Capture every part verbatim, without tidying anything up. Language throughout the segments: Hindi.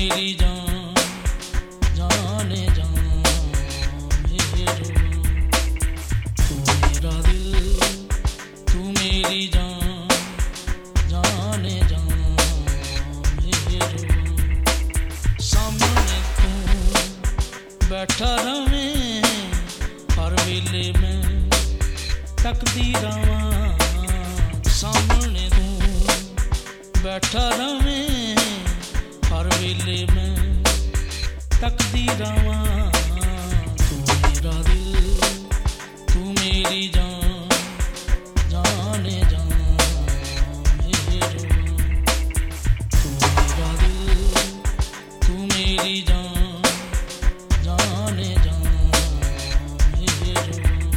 मेरी जान जाने जान मेरा तू मेरा दिल तू मेरी जान जाने जान मेरा सामने तू बैठा रहे हर वेले में तकदी रवां सामने तू बैठा रहे हर वेले में तकदी रवां तू मेरा दिल तू मेरी जान जाने जान मेरा तू मेरा दिल तू मेरी जान जाने जान मेरा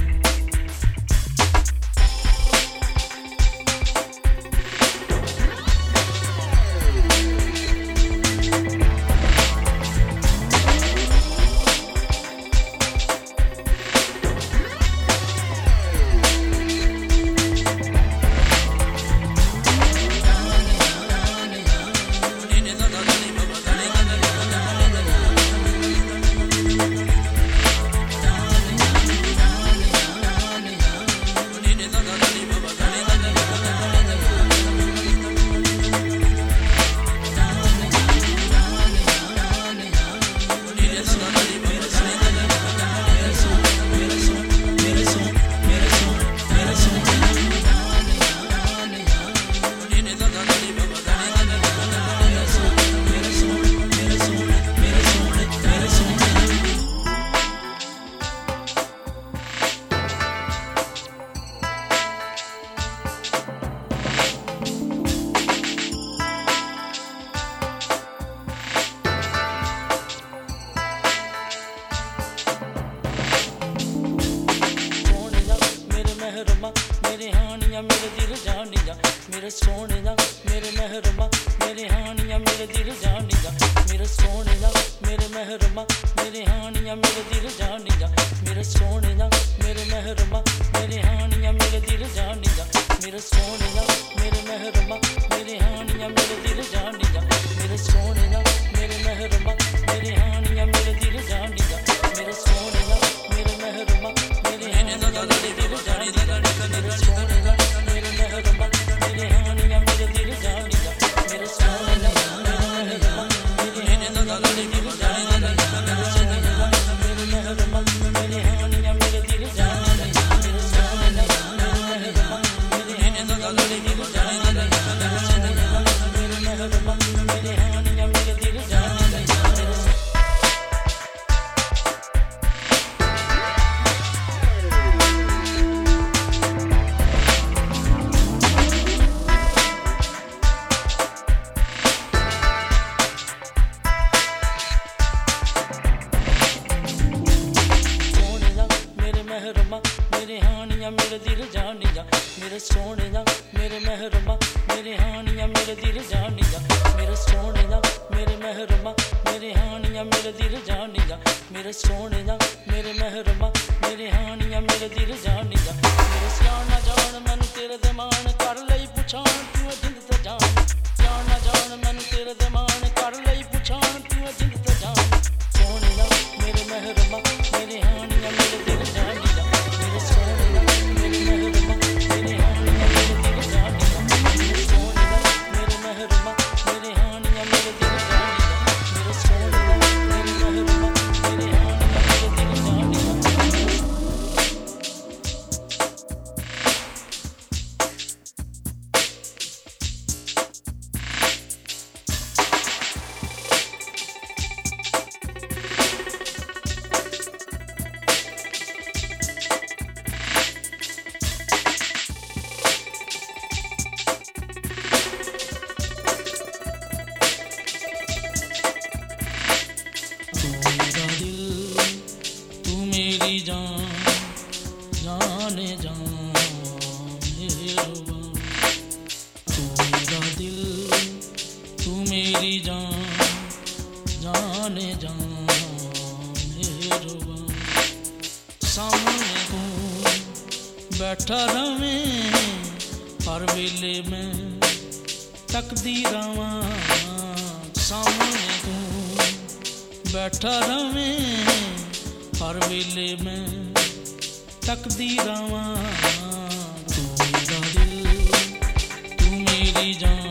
मेरे हानिया मेरे दिल जानिया मेरे सोने दा मेरे महरमा मेरे हानिया मेरे दिल जानिया मेरे सोने दा मेरे महरमा मेरे हानिया मेरे दिल जानिया मेरे सोने दा मेरे महरमा मेरे हानिया मेरे दिल जानिया मेरे सोने दा मेरे महरमा मेरे हानिया मेरे दिल जानिया मेरे सोने दा मेरे महरमा मेरे हानिया मेरे दिल जानिया मेरे सोने दा मेरे महरमा मेरे हानिया मेरे दिल जानिया मेरे सोने दा मेरे महरमा मेरे हानिया मेरे दिल जानिया मेरे सोने दा मेरे महरमा मेरे हानिया मेरे दिल जानिया मेरे सोने दा मेरे महरमा मेरे हानिया मेरे दिल जानिया मेरे सोने दा मेरे महरमा मेरे हानिया मेरे दिल जानिया मेरे सोने दा मेरे महरमा मेरे हानिया मेरे दिल जानिया मेरे हानिया मेरे दिल जानिया मेरे सोने दा मेरे महरमा मेरे हानिया मेरे दिल जानिया मेरे सोने दा मेरे महरमा मेरे हानिया मेरे दिल जानिया मेरे सोने दा मेरे महरमा मेरे हानिया मेरे दिल जानिया मेरे सियाना जान मैनू तेरे दे मान कर लई पुछान तू जिंद ते जान सियाना जान मैनू तेरे दे मान कर लई पुछान तू जिंद ते जान सोने दा मेरे महरमा मेरे हानिया मेरे दिल जानिया मेरे सोने दा मेरे महरमा मेरे हानिया मेरे दिल जानिया मेरे सोने दा मेरे महरमा मेरे हानिया मेरे दिल जानिया मेरे सोने दा मेरे महरमा मेरे हानिया मेरे दिल जानिया मेरी जान जाने जान मेरा तू मेरा दिल तू मेरी जान जाने जान मेरा सामने तू बैठा रहे हर वेले में तकदी रवां सामने तू बैठा रवें हर वेले में तकदी रवां। तू मेरा दिल तू मेरी जान।